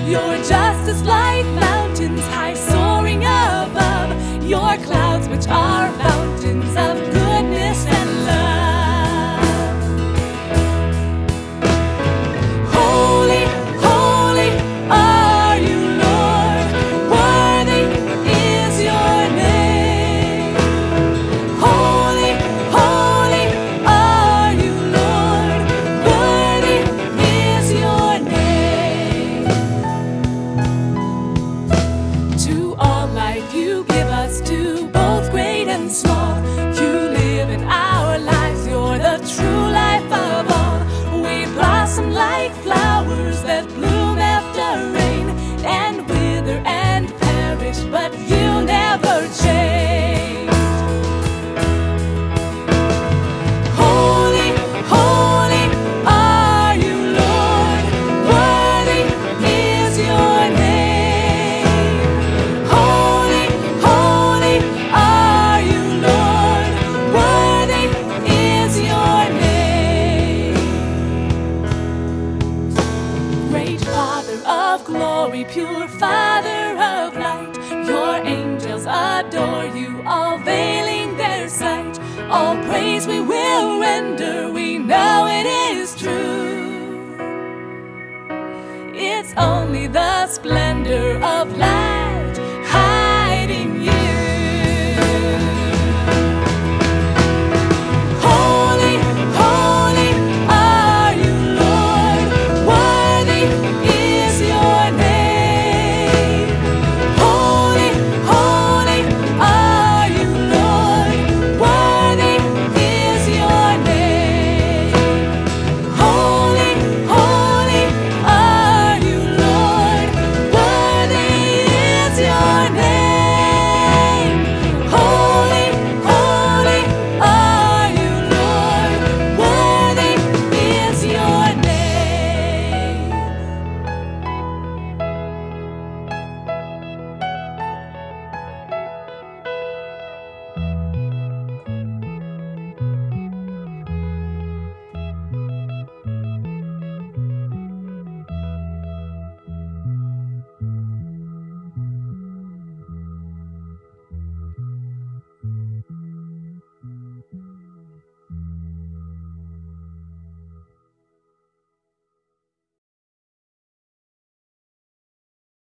Your justice like mountains high soaring above, your clouds which are fountains of goodness and love. Holy, holy are you, Lord, worthy is your name. Holy, holy are you, Lord, worthy is your name. To all life you give us, to both great and small. You live in our lives, you're the true life of all. We blossom like flowers that bloom after rain, and wither and perish, but you never change. Holy, holy are you, Lord, worthy is your name. Holy, holy are you, Lord, worthy is your name. Great Father of glory, pure Father of light, your angels adore you, all veiling their sight. All praise we will render, we know it is true. It's only the splendor